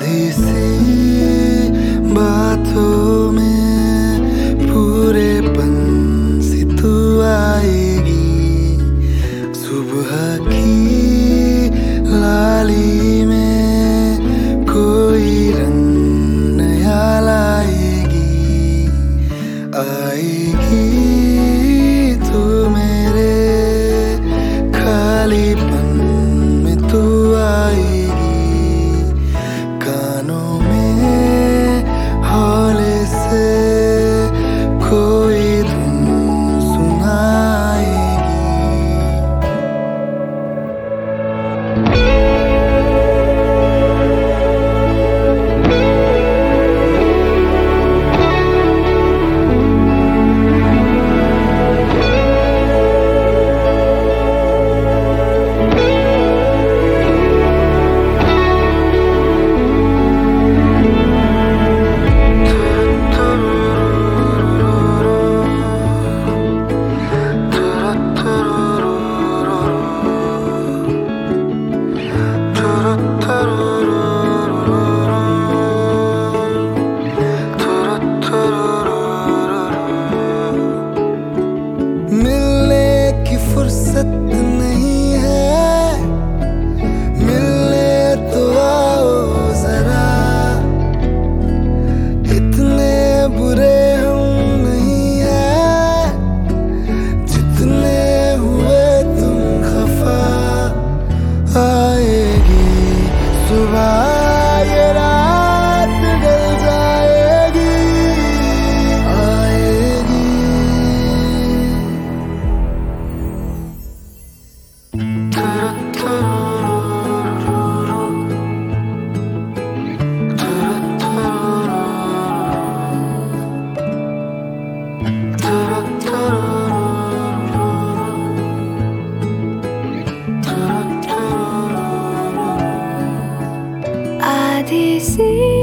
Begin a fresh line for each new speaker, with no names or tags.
आधी सी बातों में पूरेपन से तू आएगी। सुबह की लाली में कोई रंग नया लाएगी। आएगी तू मेरे खालीपन में, तू आएगी कानों में हौले से कोई धुन सुनाएगी। मिलने की फुर्सत नहीं है, मिलने तो आओ जरा। इतने बुरे हम नहीं हैं जितने हुए तुम खफा। आएगी सुबह ये रात ढल जाएगी। आएगी
आधी सी